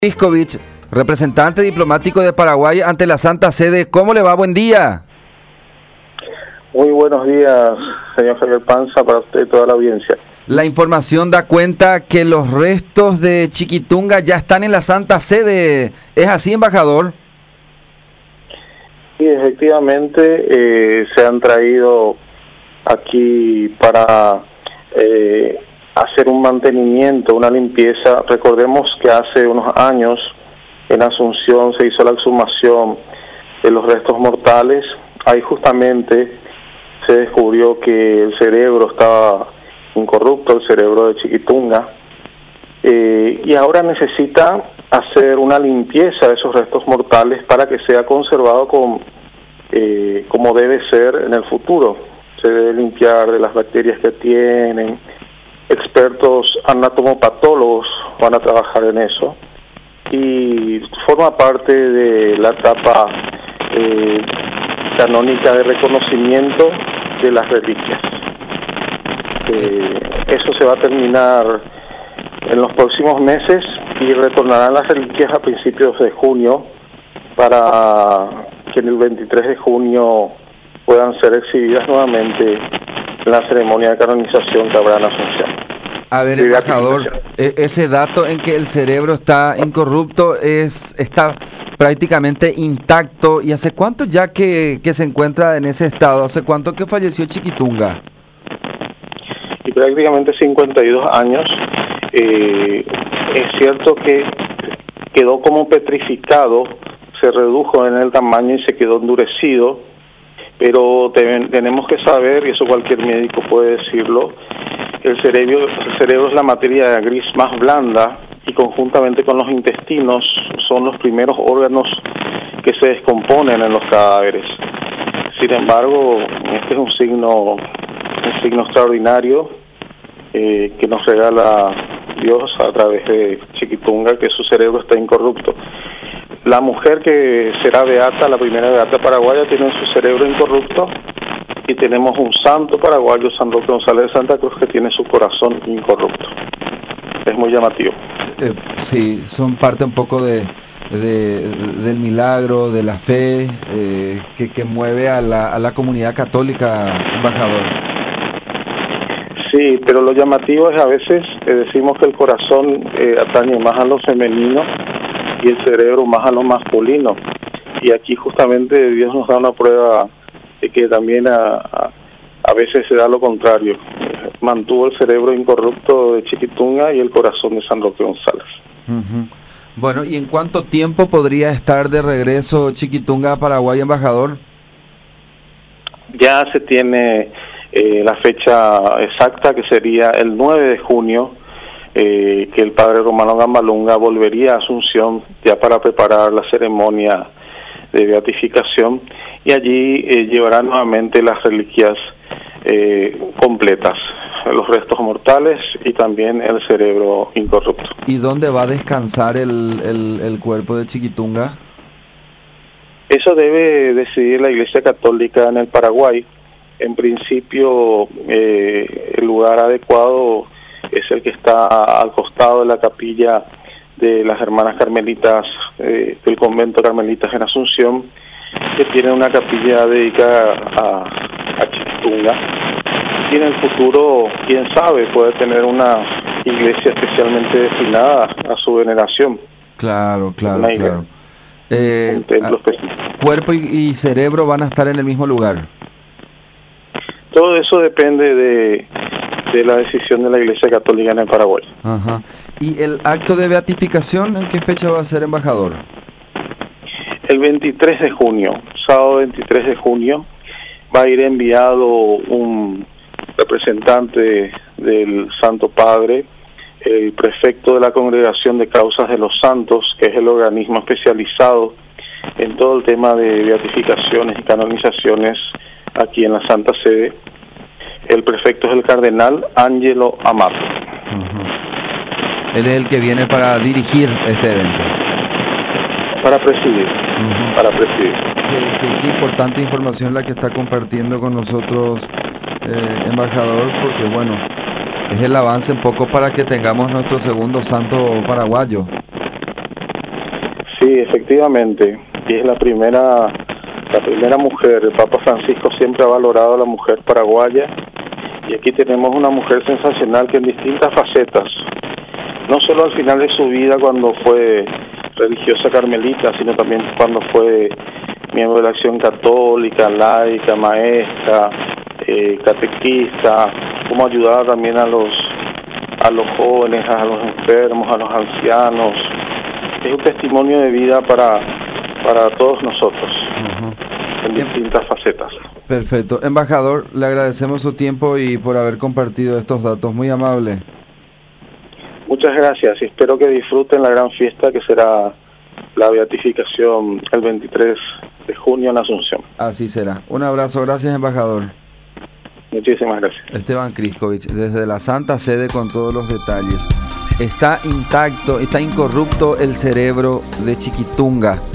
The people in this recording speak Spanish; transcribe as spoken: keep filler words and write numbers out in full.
Piskovich, representante diplomático de Paraguay ante la Santa Sede. ¿Cómo le va? Buen día. Muy buenos días, señor Javier Panza, para usted y toda la audiencia. La información da cuenta que los restos de Chiquitunga ya están en la Santa Sede. ¿Es así, embajador? Sí, efectivamente, eh, se han traído aquí para eh, hacer un mantenimiento, una limpieza. Recordemos que hace unos años en Asunción se hizo la exhumación de los restos mortales. Ahí justamente se descubrió que el cerebro estaba incorrupto, el cerebro de Chiquitunga, eh, y ahora necesita hacer una limpieza de esos restos mortales para que sea conservado con, eh, como debe ser en el futuro. Se debe limpiar de las bacterias que tienen. Expertos anatomopatólogos van a trabajar en eso y forma parte de la etapa eh, canónica de reconocimiento de las reliquias. Eh, eso se va a terminar en los próximos meses y retornarán las reliquias a principios de junio para que en el veintitrés de junio puedan ser exhibidas nuevamente en la ceremonia de canonización que habrá en Asunción. A ver, embajador, ese dato en que el cerebro está incorrupto es está prácticamente intacto. ¿Y hace cuánto ya que, que se encuentra en ese estado? ¿Hace cuánto que falleció Chiquitunga? Y prácticamente cincuenta y dos años. Eh, es cierto que quedó como petrificado, se redujo en el tamaño y se quedó endurecido, pero te, tenemos que saber, y eso cualquier médico puede decirlo, el cerebro, el cerebro es la materia gris más blanda y conjuntamente con los intestinos son los primeros órganos que se descomponen en los cadáveres. Sin embargo, este es un signo, un signo extraordinario eh, que nos regala Dios a través de Chiquitunga, que su cerebro está incorrupto. La mujer que será beata, la primera beata paraguaya, tiene su cerebro incorrupto, y tenemos un santo paraguayo, San Roque González de Santa Cruz, que tiene su corazón incorrupto. Es muy llamativo. Eh, sí, son parte un poco de, de del milagro, de la fe eh, que, que mueve a la, a la comunidad católica, embajador. Sí, pero lo llamativo es a veces eh, decimos que el corazón eh, atañe más a lo femenino y el cerebro más a lo masculino. Y aquí justamente Dios nos da una prueba de que también a, a, a veces se da lo contrario. Mantuvo el cerebro incorrupto de Chiquitunga y el corazón de San Roque González. Uh-huh. Bueno, ¿y en cuánto tiempo podría estar de regreso Chiquitunga a Paraguay, embajador? Ya se tiene eh, la fecha exacta, que sería el nueve de junio, eh, que el padre Romano Gambalunga volvería a Asunción ya para preparar la ceremonia de beatificación, y allí eh, llevará nuevamente las reliquias eh, completas, los restos mortales y también el cerebro incorrupto. ¿Y dónde va a descansar el, el, el cuerpo de Chiquitunga? Eso debe decidir la Iglesia Católica en el Paraguay. En principio, eh, el lugar adecuado es el que está al costado de la capilla de las hermanas carmelitas eh, del convento carmelitas en Asunción, que tiene una capilla dedicada a, a Chiquitunga, y en el futuro, quién sabe, puede tener una iglesia especialmente destinada a su veneración. Claro, claro, claro. Eh, un templo específico. ¿Cuerpo y, y cerebro van a estar en el mismo lugar? Todo eso depende de, de la decisión de la Iglesia Católica en el Paraguay. Ajá. ¿Y el acto de beatificación en qué fecha va a ser, embajador? El veintitrés de junio, sábado veintitrés de junio, va a ir enviado un representante del Santo Padre, el prefecto de la Congregación de Causas de los Santos, que es el organismo especializado en todo el tema de beatificaciones y canonizaciones aquí en la Santa Sede. El prefecto es el cardenal Ángelo Amato. Uh-huh. Él es el que viene para dirigir este evento. Para presidir. Uh-huh. Para presidir. Qué, qué, qué importante información la que está compartiendo con nosotros, eh, embajador, porque bueno, es el avance un poco para que tengamos nuestro segundo santo paraguayo. Sí, efectivamente, y es la primera, la primera mujer. El Papa Francisco siempre ha valorado a la mujer paraguaya, y aquí tenemos una mujer sensacional que en distintas facetas, no solo al final de su vida cuando fue religiosa carmelita, sino también cuando fue miembro de la Acción Católica, laica, maestra, eh, catequista, cómo ayudaba también a los a los jóvenes, a los enfermos, a los ancianos. Es un testimonio de vida para para todos nosotros, uh-huh. en distintas facetas. Perfecto. Embajador, le agradecemos su tiempo y por haber compartido estos datos. Muy amable. Muchas gracias y espero que disfruten la gran fiesta que será la beatificación el veintitrés de junio en Asunción. Así será. Un abrazo. Gracias, embajador. Muchísimas gracias. Esteban Kriskovich, desde la Santa Sede con todos los detalles. Está intacto, está incorrupto el cerebro de Chiquitunga.